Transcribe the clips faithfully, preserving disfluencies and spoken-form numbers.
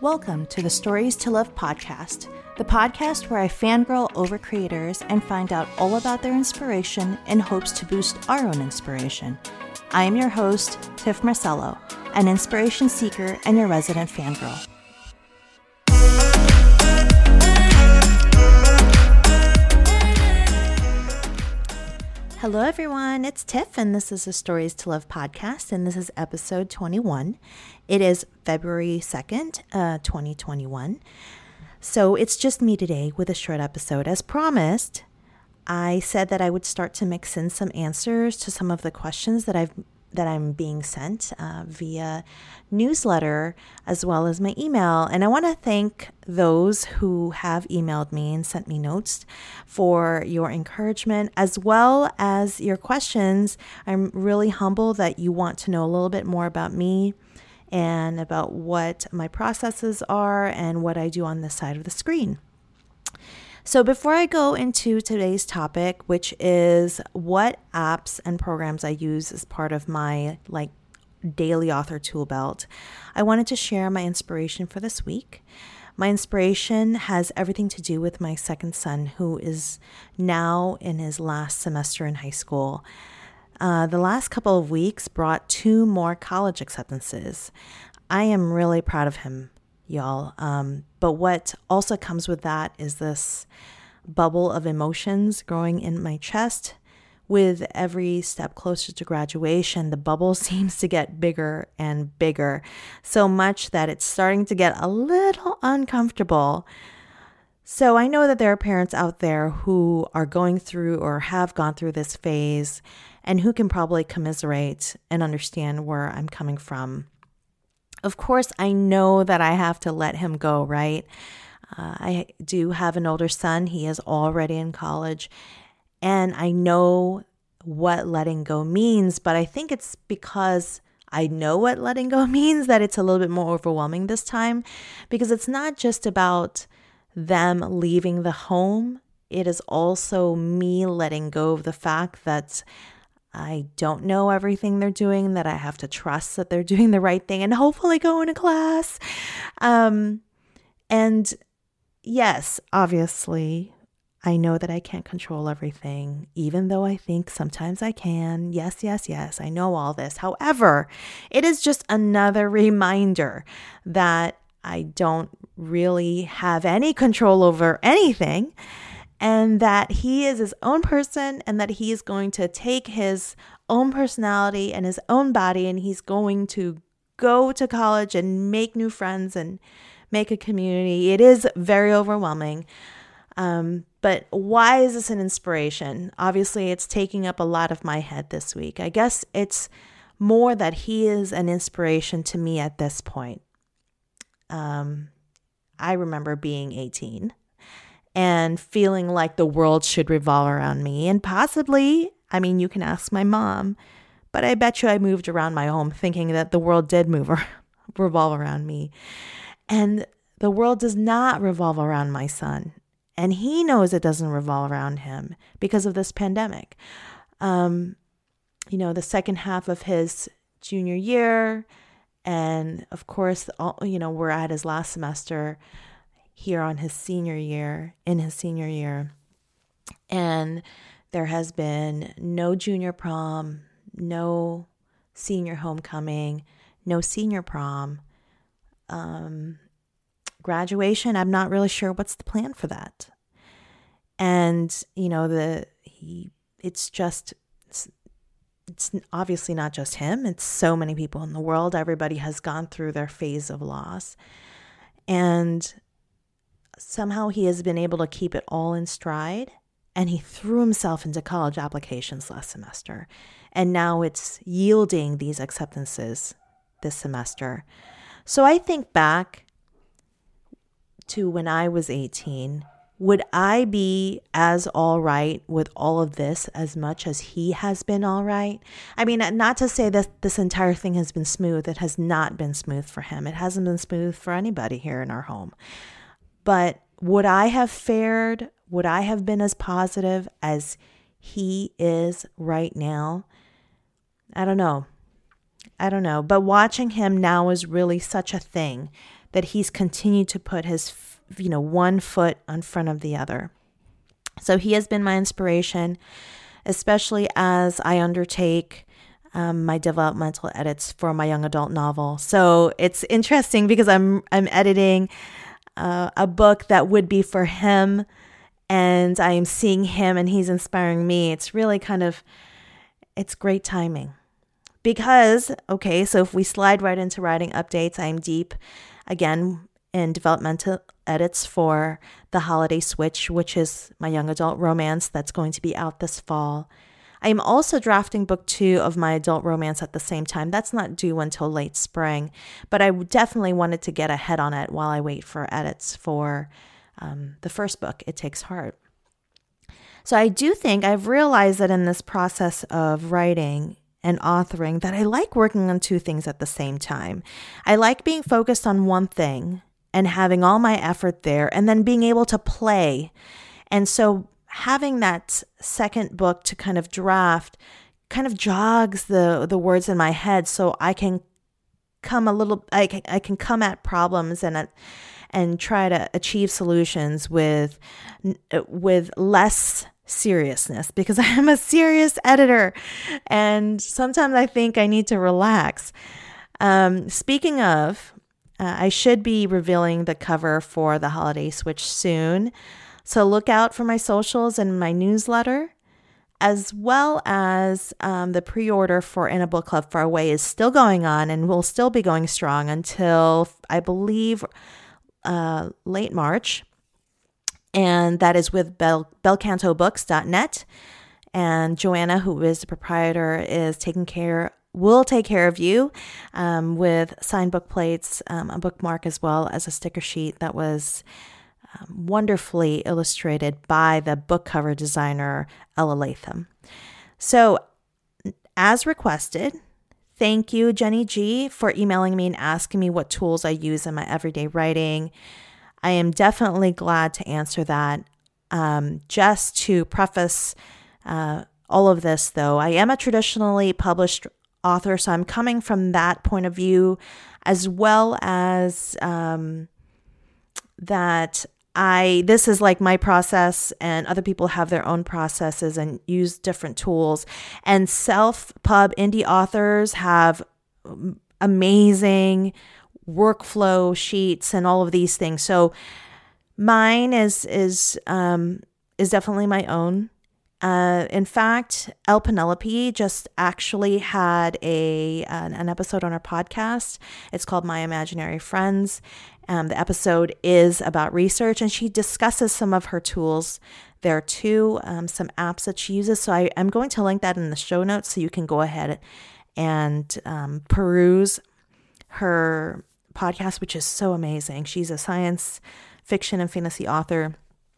Welcome to the Stories to Love podcast, the podcast where I fangirl over creators and find out all about their inspiration in hopes to boost our own inspiration. I am your host, Tiff Marcello, an inspiration seeker and your resident fangirl. Hello everyone, it's Tiff and this is the Stories to Love podcast and this is episode twenty-one. It is February second, uh, twenty twenty-one. So it's just me today with a short episode. As promised, I said that I would start to mix in some answers to some of the questions that I've that I'm being sent uh, via newsletter as well as my email. And I want to thank those who have emailed me and sent me notes for your encouragement as well as your questions. I'm really humble that you want to know a little bit more about me and about what my processes are and what I do on this side of the screen. So before I go into today's topic, which is what apps and programs I use as part of my like daily author tool belt, I wanted to share my inspiration for this week. My inspiration has everything to do with my second son, who is now in his last semester in high school. Uh, the last couple of weeks brought two more college acceptances. I am really proud of him, y'all. Um, but what also comes with that is this bubble of emotions growing in my chest. With every step closer to graduation, the bubble seems to get bigger and bigger, so much that it's starting to get a little uncomfortable. So I know that there are parents out there who are going through or have gone through this phase and who can probably commiserate and understand where I'm coming from. Of course, I know that I have to let him go, right? Uh, I do have an older son. He is already in college. And I know what letting go means, but I think it's because I know what letting go means that it's a little bit more overwhelming this time, because it's not just about them leaving the home. It is also me letting go of the fact that I don't know everything they're doing, that I have to trust that they're doing the right thing and hopefully go into class. Um, and yes, obviously, I know that I can't control everything, even though I think sometimes I can. Yes, yes, yes, I know all this. However, it is just another reminder that I don't really have any control over anything, and that he is his own person and that he is going to take his own personality and his own body and he's going to go to college and make new friends and make a community. It is very overwhelming. Um, but why is this an inspiration? Obviously, it's taking up a lot of my head this week. I guess it's more that he is an inspiration to me at this point. Um, I remember being eighteen and feeling like the world should revolve around me. And possibly, I mean, you can ask my mom, but I bet you I moved around my home thinking that the world did move or revolve around me. And the world does not revolve around my son. And he knows it doesn't revolve around him because of this pandemic. Um, you know, the second half of his junior year, and of course, all, you know, we're at his last semester here on his senior year, in his senior year. And there has been no junior prom, no senior homecoming, no senior prom. Um, graduation, I'm not really sure what's the plan for that. And, you know, the he it's just, it's, it's obviously not just him. It's so many people in the world. Everybody has gone through their phase of loss. And somehow he has been able to keep it all in stride, and he threw himself into college applications last semester. And now it's yielding these acceptances this semester. So I think back to when I was eighteen, would I be as all right with all of this as much as he has been all right? I mean, not to say that this entire thing has been smooth. It has not been smooth for him. It hasn't been smooth for anybody here in our home. But would I have fared, would I have been as positive as he is right now? I don't know. I don't know. But watching him now is really such a thing that he's continued to put his, you know, one foot in front of the other. So he has been my inspiration, especially as I undertake um, my developmental edits for my young adult novel. So it's interesting because I'm I'm editing uh, a book that would be for him, and I am seeing him and he's inspiring me. It's really kind of, it's great timing. Because, okay, so if we slide right into writing updates, I'm deep, again, in developmental edits for The Holiday Switch, which is my young adult romance that's going to be out this fall. I am also drafting book two of my adult romance at the same time. That's not due until late spring, but I definitely wanted to get ahead on it while I wait for edits for um, the first book, It Takes Heart. So I do think I've realized that in this process of writing and authoring that I like working on two things at the same time. I like being focused on one thing and having all my effort there and then being able to play. And so having that second book to kind of draft kind of jogs the, the words in my head so I can come a little, I can, I can come at problems and and try to achieve solutions with with less seriousness, because I am a serious editor and sometimes I think I need to relax. Um, speaking of, uh, I should be revealing the cover for The Holiday Switch soon. So look out for my socials and my newsletter, as well as um, the pre-order for In a Book Club Far Away is still going on and will still be going strong until, I believe, uh, late March. And that is with Bel- bel canto books dot net. And Joanna, who is the proprietor, is taking care, will take care of you um, with signed book plates, um, a bookmark, as well as a sticker sheet that was um, wonderfully illustrated by the book cover designer, Ella Latham. So, as requested, thank you, Jenny G, for emailing me and asking me what tools I use in my everyday writing. I am definitely glad to answer that. Um, just to preface uh, all of this, though, I am a traditionally published author, so I'm coming from that point of view, as well as um, that I this is like my process, and other people have their own processes and use different tools. And self-pub indie authors have amazing workflow sheets and all of these things. So mine is is um, is definitely my own. Uh, in fact, Elle Penelope just actually had a an, an episode on her podcast. It's called My Imaginary Friends. Um, the episode is about research, and she discusses some of her tools there too, um, some apps that she uses. So I, I'm going to link that in the show notes so you can go ahead and um, peruse her podcast, which is so amazing. She's a science fiction and fantasy author,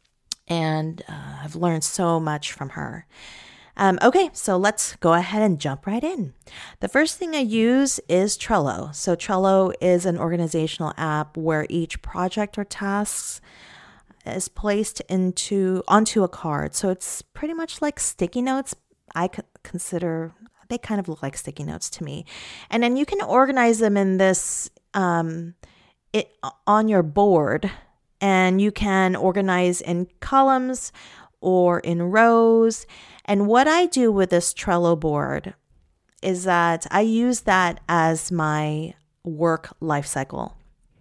and uh, I've learned so much from her. Um, okay, so let's go ahead and jump right in. The first thing I use is Trello. So Trello is an organizational app where each project or tasks is placed into onto a card. So it's pretty much like sticky notes. I c- consider they kind of look like sticky notes to me. And then you can organize them in this um, it on your board, and you can organize in columns or in rows. And what I do with this Trello board is that I use that as my work life cycle.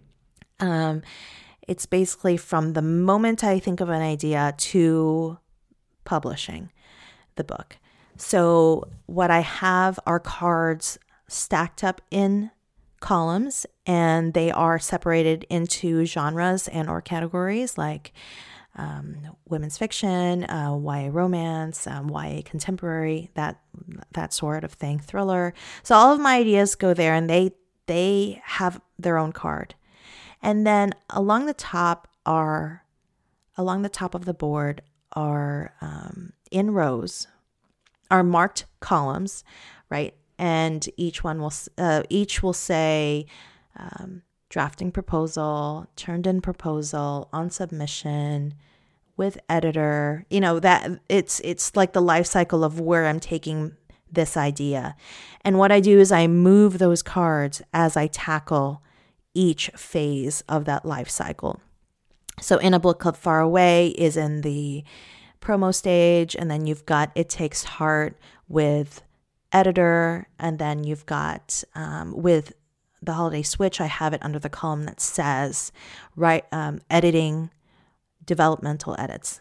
Um, it's basically from the moment I think of an idea to publishing the book. So what I have are cards stacked up in columns, and they are separated into genres and or categories like um, women's fiction, uh, Y A romance, um, Y A contemporary, that that sort of thing, thriller. So all of my ideas go there, and they they have their own card. And then along the top are along the top of the board are um, in rows are marked columns, right? And each one will uh, each will say um, drafting proposal, turned in proposal, on submission, with editor. You know, that it's it's like the life cycle of where I'm taking this idea. And what I do is I move those cards as I tackle each phase of that life cycle. So in a book club, Far Away is in the promo stage, and then you've got It Takes Heart with editor, and then you've got um, with the Holiday Switch, I have it under the column that says right um, editing, developmental edits.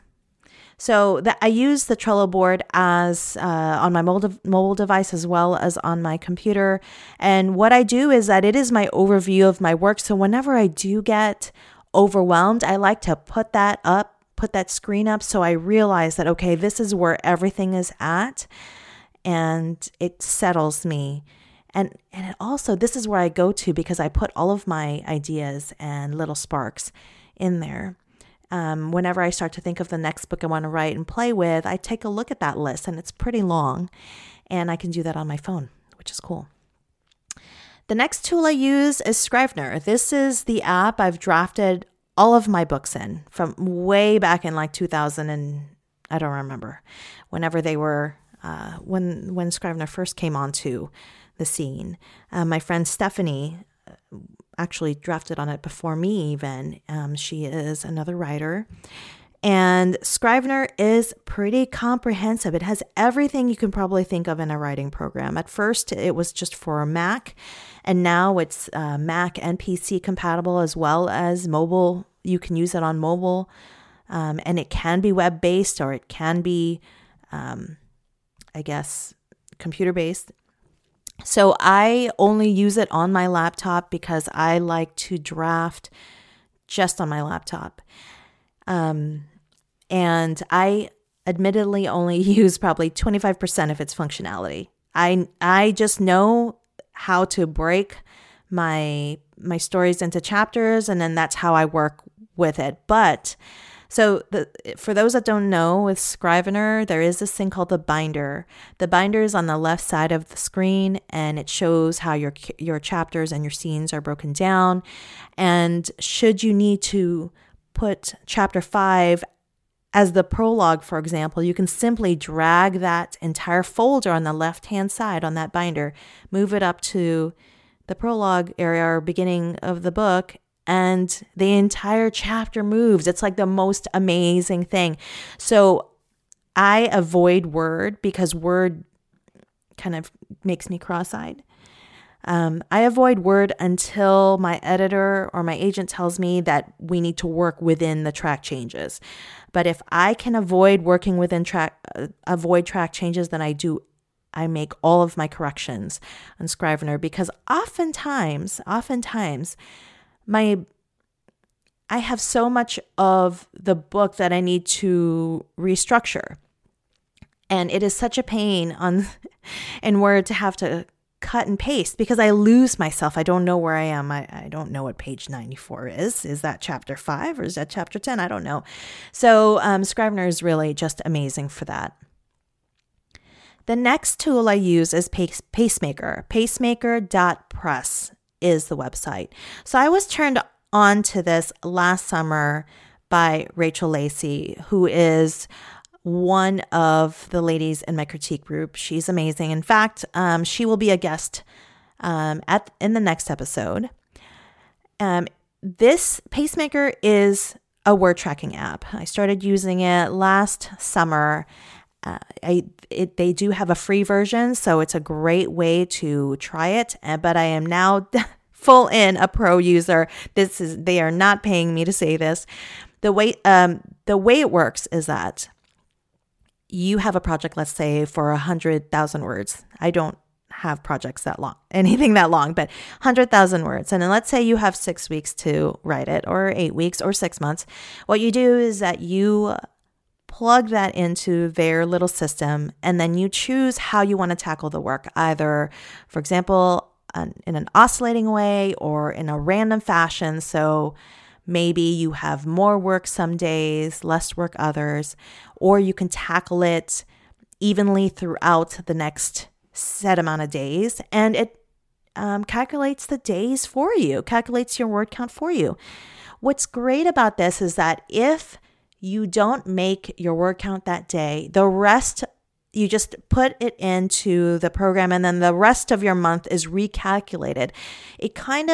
So that I use the Trello board as uh, on my mobile, mobile device as well as on my computer. And what I do is that it is my overview of my work. So whenever I do get overwhelmed, I like to put that up, put that screen up, so I realize that, okay, this is where everything is at, and it settles me. And and it also, this is where I go to because I put all of my ideas and little sparks in there. Um, whenever I start to think of the next book I want to write and play with, I take a look at that list, and it's pretty long, and I can do that on my phone, which is cool. The next tool I use is Scrivener. This is the app I've drafted all of my books in from way back in like two thousand, and I don't remember, whenever they were, uh, when when Scrivener first came onto the scene. Uh, my friend Stephanie actually drafted on it before me even. Um, she is another writer. And Scrivener is pretty comprehensive. It has everything you can probably think of in a writing program. At first, it was just for Mac, and now it's uh, Mac and P C compatible as well as mobile. You can use it on mobile, um, and it can be web-based, or it can be, um, I guess, computer-based. So I only use it on my laptop because I like to draft just on my laptop. Um, and I admittedly only use probably twenty-five percent of its functionality. I I just know how to break my my stories into chapters, and then that's how I work with it. But so the, for those that don't know, with Scrivener, there is this thing called the binder. The binder is on the left side of the screen, and it shows how your your chapters and your scenes are broken down. And should you need to put chapter five as the prologue, for example, you can simply drag that entire folder on the left-hand side on that binder, move it up to the prologue area or beginning of the book, and the entire chapter moves. It's like the most amazing thing. So I avoid Word because Word kind of makes me cross-eyed. Um, I avoid Word until my editor or my agent tells me that we need to work within the track changes. But if I can avoid working within track, uh, avoid track changes, then I do. I make all of my corrections on Scrivener because oftentimes, oftentimes, my I have so much of the book that I need to restructure, and it is such a pain on in Word to have to cut and paste because I lose myself. I don't know where I am. I, I don't know what page ninety-four is. Is that chapter five or is that chapter ten? I don't know. So um, Scrivener is really just amazing for that. The next tool I use is Pace, Pacemaker. Pacemaker dot press is the website. So I was turned on to this last summer by Rachel Lacey, who is one of the ladies in my critique group. She's amazing. In fact, um, she will be a guest um, at in the next episode. Um, this Pacemaker is a word tracking app. I started using it last summer. Uh, I it, they do have a free version, so it's a great way to try it. But I am now full in a pro user. This is they are not paying me to say this. The way um the way it works is that you have a project, let's say for a hundred thousand words. I don't have projects that long, anything that long, but hundred thousand words. And then let's say you have six weeks to write it, or eight weeks, or six months. What you do is that you plug that into their little system, and then you choose how you want to tackle the work, either, for example, an, in an oscillating way or in a random fashion. So maybe you have more work some days, less work others, or you can tackle it evenly throughout the next set amount of days, and it um, calculates the days for you, calculates your word count for you. What's great about this is that if you don't make your word count that day, the rest, you just put it into the program, and then the rest of your month is recalculated. It kind of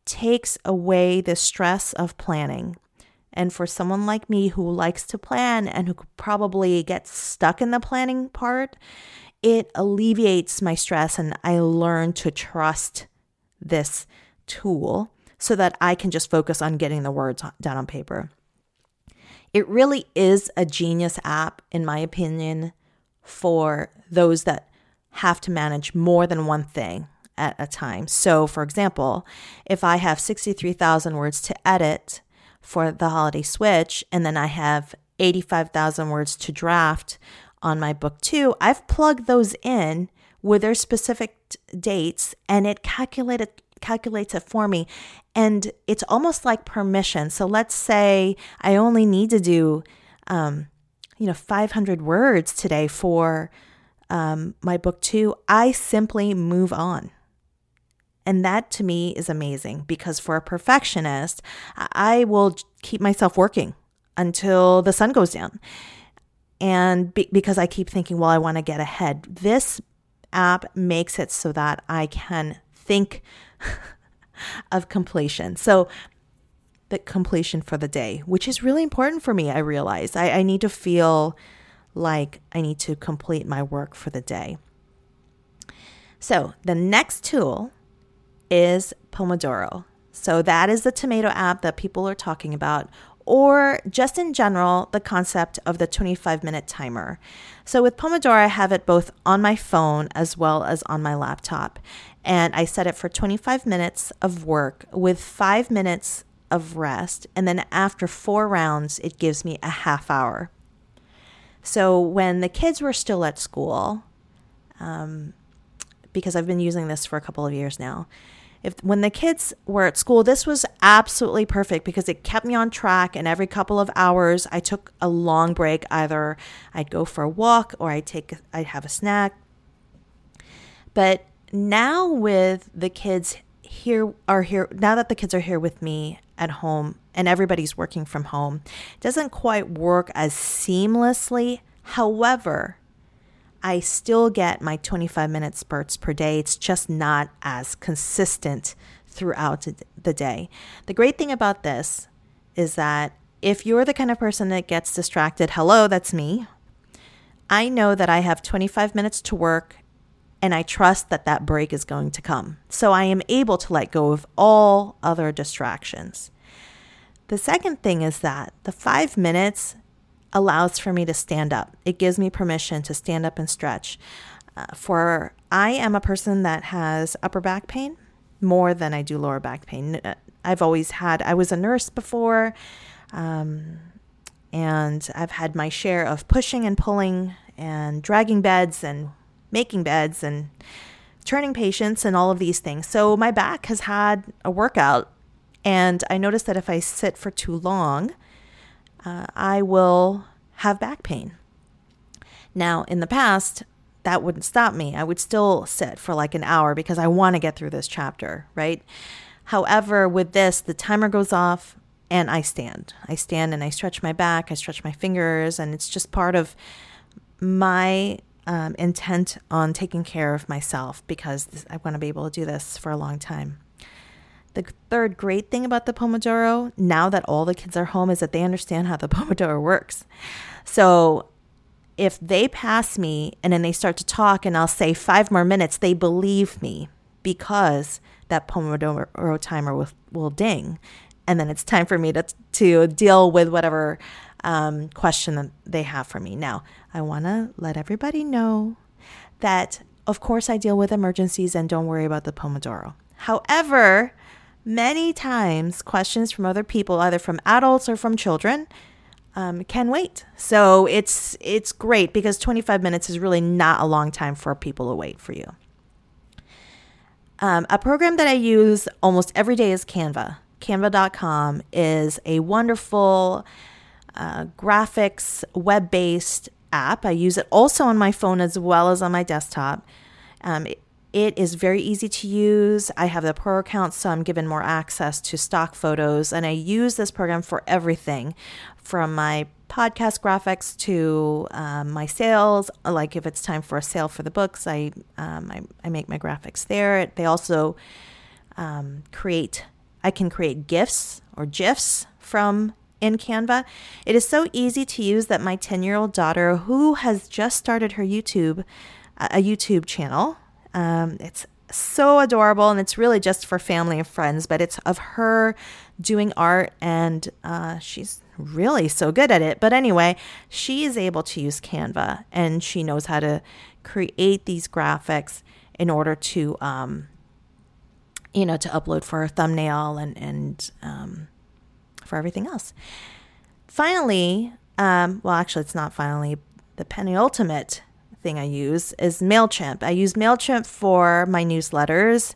takes away the stress of planning. And for someone like me who likes to plan and who probably gets stuck in the planning part, it alleviates my stress, and I learn to trust this tool so that I can just focus on getting the words down on paper. It really is a genius app, in my opinion, for those that have to manage more than one thing at a time. So, for example, if I have sixty-three thousand words to edit for the holiday switch, and then I have eighty-five thousand words to draft on my book two, I've plugged those in with their specific t- dates, and it calculated calculates it for me. And it's almost like permission. So let's say I only need to do, um, you know, five hundred words today for um, my book two. I simply move on. And that to me is amazing, because for a perfectionist, I will keep myself working until the sun goes down. And be- because I keep thinking, well, I want to get ahead. This app makes it so that I can think of completion. So the completion for the day, which is really important for me, I realize. I, I need to feel like I need to complete my work for the day. So the next tool is Pomodoro. So that is the tomato app that people are talking about, or just in general, the concept of the twenty-five minute timer. So with Pomodoro, I have it both on my phone as well as on my laptop. And I set it for twenty-five minutes of work with five minutes of rest. And then after four rounds, it gives me a half hour. So when the kids were still at school, um, because I've been using this for a couple of years now, If when the kids were at school, this was absolutely perfect because it kept me on track. And every couple of hours, I took a long break. Either I'd go for a walk or I'd take, I'd have a snack. But now with the kids here are here, now that the kids are here with me at home and everybody's working from home, it doesn't quite work as seamlessly. However, I still get my twenty-five minute spurts per day. It's just not as consistent throughout the day. The great thing about this is that if you're the kind of person that gets distracted, hello, that's me. I know that I have twenty-five minutes to work, and I trust that that break is going to come. So I am able to let go of all other distractions. The second thing is that the five minutes allows for me to stand up. It gives me permission to stand up and stretch. Uh, for I am a person that has upper back pain more than I do lower back pain. I've always had, I was a nurse before, um, and I've had my share of pushing and pulling and dragging beds and making beds and turning patients and all of these things. So my back has had a workout, and I noticed that if I sit for too long, Uh, I will have back pain. Now, in the past, that wouldn't stop me. I would still sit for like an hour because I want to get through this chapter, right? However, with this, the timer goes off and I stand. I stand and I stretch my back, I stretch my fingers, and it's just part of my um, intent on taking care of myself because this, I want to be able to do this for a long time. The third great thing about the Pomodoro, now that all the kids are home, is that they understand how the Pomodoro works. So if they pass me and then they start to talk and I'll say five more minutes, they believe me because that Pomodoro timer will, will ding. And then it's time for me to, to deal with whatever um, question that they have for me. Now, I want to let everybody know that, of course, I deal with emergencies and don't worry about the Pomodoro. However, many times, questions from other people, either from adults or from children, um, can wait. So it's it's great because twenty-five minutes is really not a long time for people to wait for you. Um, a program that I use almost every day is Canva. Canva dot com is a wonderful uh, graphics, web-based app. I use it also on my phone as well as on my desktop. Um, it, It is very easy to use. I have the pro account, so I'm given more access to stock photos. And I use this program for everything from my podcast graphics to um, my sales. Like if it's time for a sale for the books, I um, I, I make my graphics there. They also um, create, I can create GIFs or GIFs from in Canva. It is so easy to use that my ten-year-old daughter, who has just started her YouTube, a YouTube channel, um, it's so adorable, and it's really just for family and friends, but it's of her doing art, and uh, she's really so good at it. But anyway, she is able to use Canva, and she knows how to create these graphics in order to, um, you know, to upload for a thumbnail and, and um, for everything else. Finally, um, well, actually, it's not finally, the penultimate thing I use is MailChimp. I use MailChimp for my newsletters,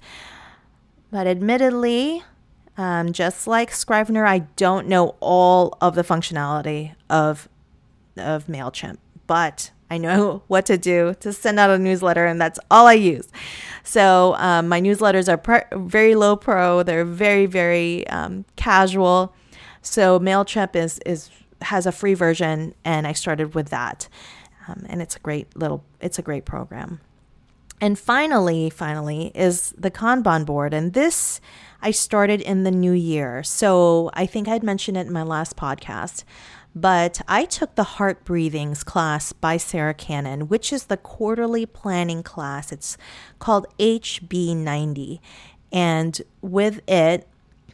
but admittedly, um, just like Scrivener, I don't know all of the functionality of, of MailChimp, but I know what to do to send out a newsletter, and that's all I use. So um, my newsletters are pr- very low pro. They're very, very um, casual. So MailChimp is, is has a free version, and I started with that. Um, and it's a great little, it's a great program. And finally, finally is the Kanban board. And this I started in the new year. So I think I'd mentioned it in my last podcast, but I took the Heart Breathings class by Sarah Cannon, which is the quarterly planning class. It's called H B ninety. And with it,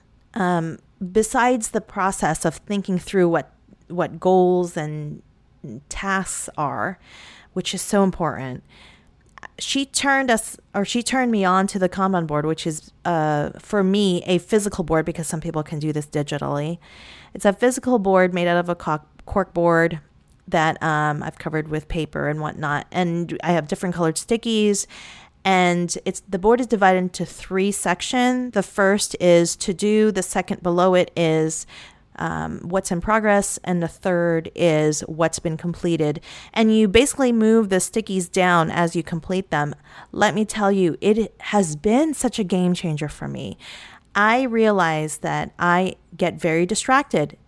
um, besides the process of thinking through what, what goals and tasks are, which is so important, she turned us, or she turned me on to the Kanban board, which is, uh, for me, a physical board, because some people can do this digitally. It's a physical board made out of a cork board that um, I've covered with paper and whatnot. And I have different colored stickies. And it's the board is divided into three sections. The first is to do. The second below it is Um, what's in progress, and the third is what's been completed. And you basically move the stickies down as you complete them. Let me tell you, it has been such a game changer for me. I realize that I get very distracted.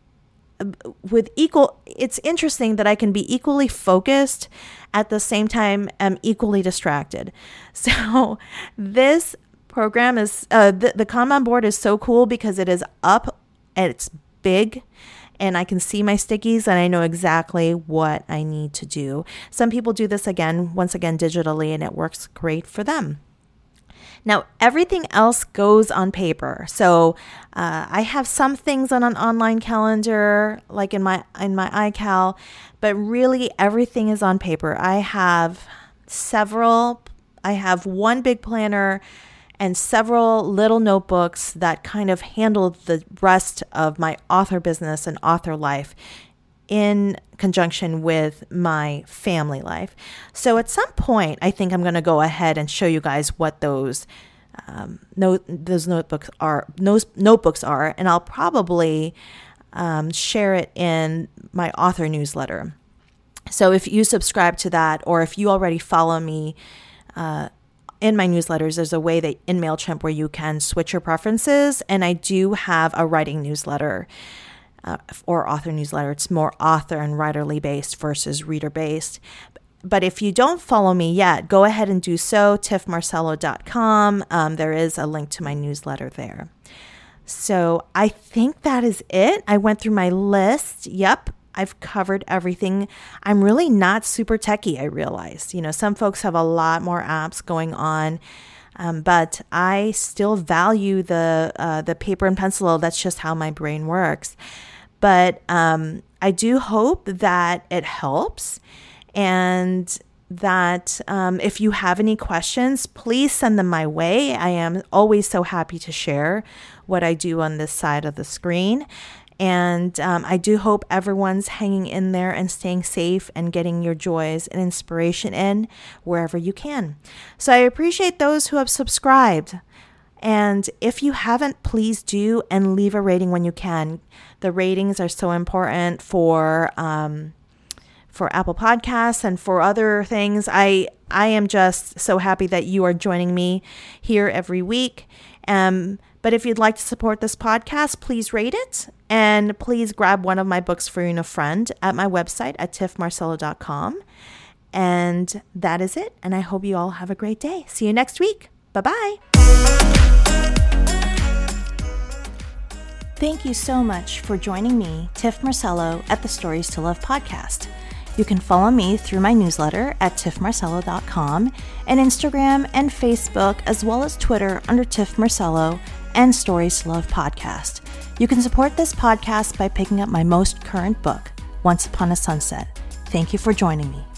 With equal, it's interesting that I can be equally focused at the same time am equally distracted. So this program is, uh, the, the Kanban board is so cool because it is up and it's big, and I can see my stickies, and I know exactly what I need to do. Some people do this again, once again, digitally, and it works great for them. Now, everything else goes on paper. So uh, I have some things on an online calendar, like in my in my iCal, but really everything is on paper. I have several. I have one big planner and several little notebooks that kind of handle the rest of my author business and author life in conjunction with my family life. So at some point, I think I'm going to go ahead and show you guys what those um, note those notebooks are. Those notebooks are, and I'll probably um, share it in my author newsletter. So if you subscribe to that, or if you already follow me Uh, in my newsletters, there's a way that in MailChimp where you can switch your preferences. And I do have a writing newsletter uh, or author newsletter. It's more author and writerly based versus reader based. But if you don't follow me yet, go ahead and do so, tiff marcello dot com. Um, there is a link to my newsletter there. So I think that is it. I went through my list. Yep. I've covered everything. I'm really not super techie, I realized. You know, some folks have a lot more apps going on, um, but I still value the uh, the paper and pencil. That's just how my brain works. But um, I do hope that it helps, and that um, if you have any questions, please send them my way. I am always so happy to share what I do on this side of the screen. And um, I do hope everyone's hanging in there and staying safe and getting your joys and inspiration in wherever you can. So I appreciate those who have subscribed. And if you haven't, please do, and leave a rating when you can. The ratings are so important for um, for Apple Podcasts and for other things. I I am just so happy that you are joining me here every week. Um, but if you'd like to support this podcast, please rate it. And please grab one of my books for you and a friend at my website at tiff marcello dot com. And that is it. And I hope you all have a great day. See you next week. Bye-bye. Thank you so much for joining me, Tiff Marcello, at the Stories to Love podcast. You can follow me through my newsletter at tiff marcello dot com and Instagram and Facebook, as well as Twitter under Tiff Marcello and Stories to Love podcast. You can support this podcast by picking up my most current book, Once Upon a Sunset. Thank you for joining me.